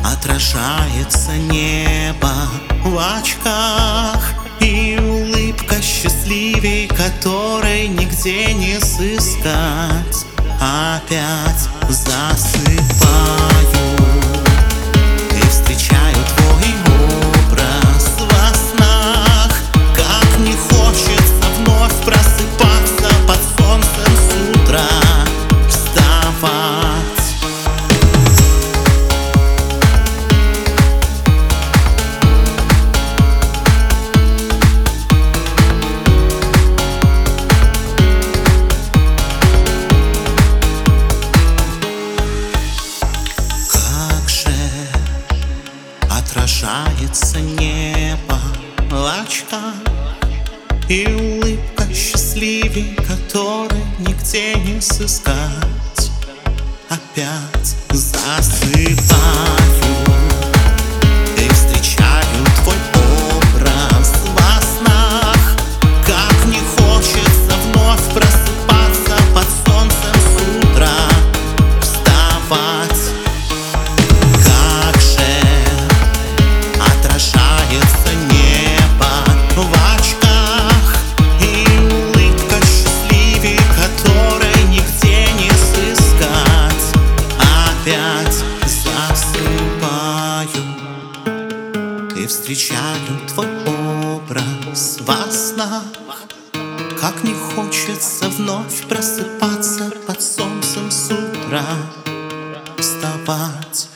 Отражается небо в очках, и улыбка счастливей, которой нигде не сыскать. Опять засыпаю и встречаю твой образ во снах. Как не хочется вновь просыпаться под солнцем с утра, вставать. Отражается небо в очках, и улыбка счастливей, которой нигде не сыскать. Опять засыпаю и встречаю твой образ во снах. Как не хочется вновь просыпаться под солнцем с утра, вставать. Отражается небо в очках, и улыбка счастливей, которой нигде не сыскать. Опять засыпаю и встречаю твой образ во снах. Как не хочется вновь просыпаться под солнцем с утра, вставать.